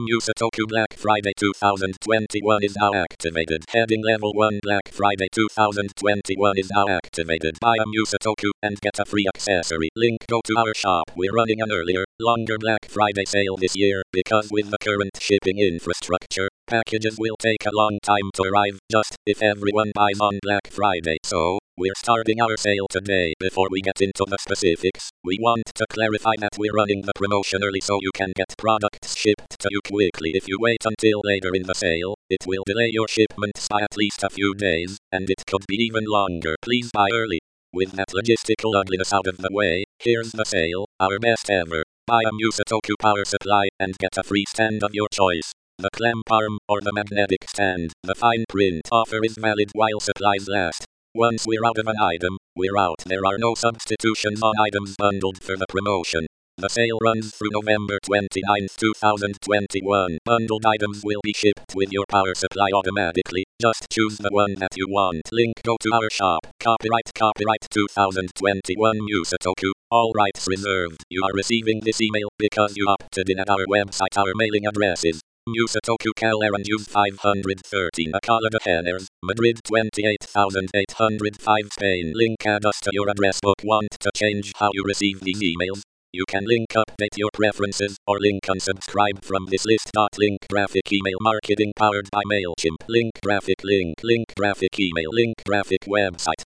New Satoku Black Friday 2021 is now activated. Heading level 1 Black Friday 2021 is now activated. Buy a new Satoku and get a free accessory. Link go to our shop. We're running an earlier, longer Black Friday sale this year because with the current shipping infrastructure, packages will take a long time to arrive just if everyone buys on Black Friday. So, we're starting our sale today. Before we get into the specifics, we want to clarify that we're running the promotion early so you can get products shipped to you quickly. If you wait until later in the sale, it will delay your shipments by at least a few days, and it could be even longer. Please buy early. With that logistical ugliness out of the way, here's the sale, our best ever. Buy a new Satoku power supply and get a free stand of your choice. The clamp arm or the magnetic stand. The fine print offer is valid while supplies last. Once we're out of an item, we're out. There are no substitutions on items bundled for the promotion. The sale runs through November 29, 2021. Bundled items will be shipped with your power supply automatically. Just choose the one that you want. Link go to our shop. Copyright 2021 New Satoku. All rights reserved. You are receiving this email because you opted in at our website. Our mailing address is New Satoku Cal Aranjuez 513 Alcalá de Henares, Madrid 28805 Spain. Link add us to your address book. Want to change how you receive these emails? You can link update your preferences or link unsubscribe from this list. Link graphic email marketing powered by MailChimp. Link graphic link graphic email link graphic website.